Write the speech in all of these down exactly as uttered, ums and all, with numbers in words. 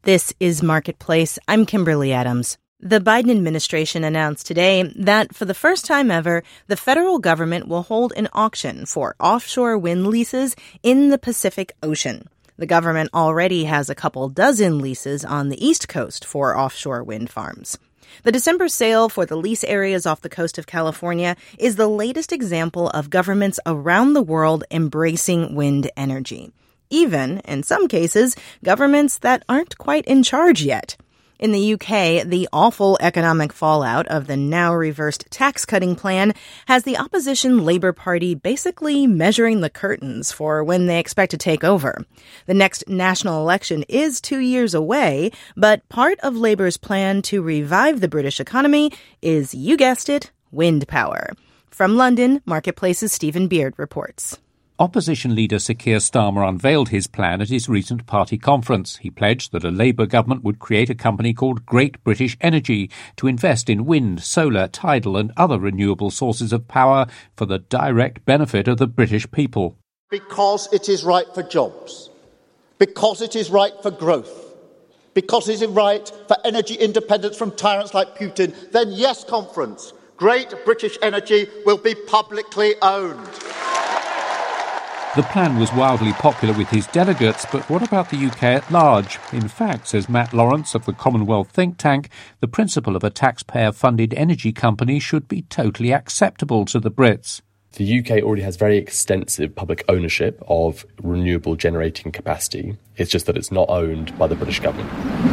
This is Marketplace. I'm Kimberly Adams. The Biden administration announced today that for the first time ever, the federal government will hold an auction for offshore wind leases in the Pacific Ocean. The government already has a couple dozen leases on the East Coast for offshore wind farms. The December sale for the lease areas off the coast of California is the latest example of governments around the world embracing wind energy. Even, in some cases, governments that aren't quite in charge yet. In the U K, the awful economic fallout of the now-reversed tax-cutting plan has the opposition Labour Party basically measuring the curtains for when they expect to take over. The next national election is two years away, but part of Labour's plan to revive the British economy is, you guessed it, wind power. From London, Marketplace's Stephen Beard reports. Opposition leader Sir Keir Starmer unveiled his plan at his recent party conference. He pledged that a Labour government would create a company called Great British Energy to invest in wind, solar, tidal and other renewable sources of power for the direct benefit of the British people. Because it is right for jobs, because it is right for growth, because it is right for energy independence from tyrants like Putin, then yes, conference, Great British Energy will be publicly owned. The plan was wildly popular with his delegates, but what about the U K at large? In fact, says Matt Lawrence of the Commonwealth think tank, the principle of a taxpayer-funded energy company should be totally acceptable to the Brits. The U K already has very extensive public ownership of renewable generating capacity. It's just that it's not owned by the British government.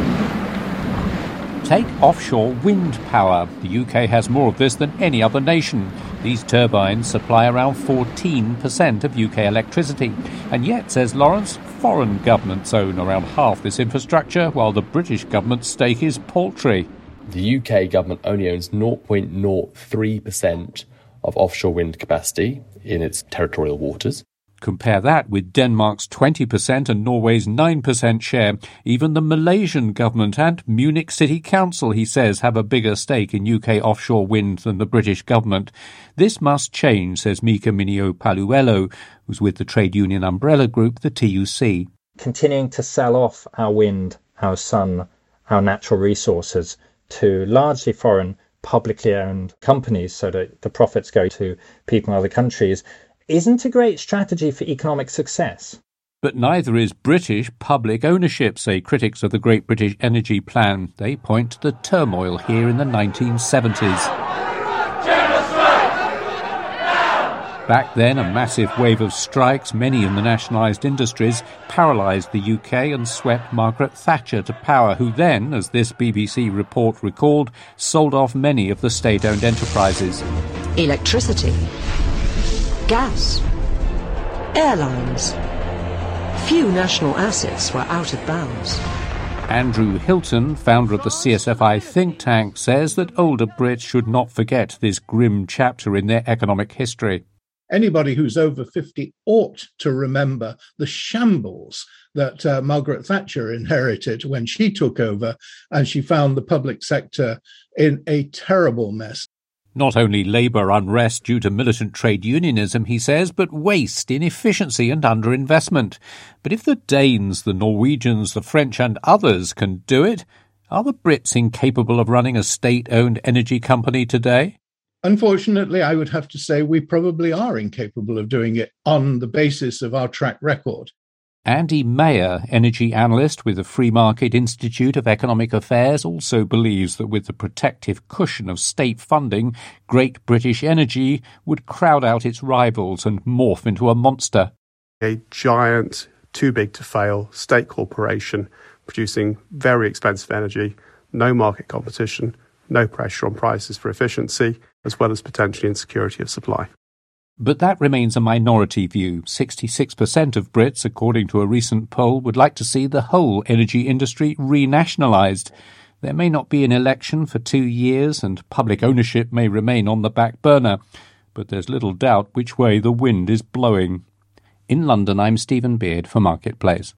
Take offshore wind power. The U K has more of this than any other nation. These turbines supply around fourteen percent of U K electricity. And yet, says Lawrence, foreign governments own around half this infrastructure, while the British government's stake is paltry. The U K government only owns zero point zero three percent of offshore wind capacity in its territorial waters. Compare that with Denmark's twenty percent and Norway's nine percent share. Even the Malaysian government and Munich City Council, he says, have a bigger stake in U K offshore wind than the British government. This must change, says Mika Minio-Paluelo, who's with the trade union umbrella group, the T U C. Continuing to sell off our wind, our sun, our natural resources to largely foreign publicly owned companies so that the profits go to people in other countries isn't a great strategy for economic success. But neither is British public ownership, say critics of the Great British Energy Plan. They point to the turmoil here in the nineteen seventies. Back then, a massive wave of strikes, many in the nationalised industries, paralysed the U K and swept Margaret Thatcher to power, who then, as this B B C report recalled, sold off many of the state-owned enterprises. Electricity, gas, airlines. Few national assets were out of bounds. Andrew Hilton, founder of the C S F I think tank, says that older Brits should not forget this grim chapter in their economic history. Anybody who's over fifty ought to remember the shambles that uh, Margaret Thatcher inherited when she took over, and she found the public sector in a terrible mess. Not only labour unrest due to militant trade unionism, he says, but waste, inefficiency and underinvestment. But if the Danes, the Norwegians, the French and others can do it, are the Brits incapable of running a state-owned energy company today? Unfortunately, I would have to say we probably are incapable of doing it on the basis of our track record. Andy Mayer, energy analyst with the Free Market Institute of Economic Affairs, also believes that with the protective cushion of state funding, Great British Energy would crowd out its rivals and morph into a monster. A giant, too big to fail state corporation producing very expensive energy, no market competition, no pressure on prices for efficiency, as well as potentially insecurity of supply. But that remains a minority view. sixty-six percent of Brits, according to a recent poll, would like to see the whole energy industry renationalised. There may not be an election for two years and public ownership may remain on the back burner, but there's little doubt which way the wind is blowing. In London, I'm Stephen Beard for Marketplace.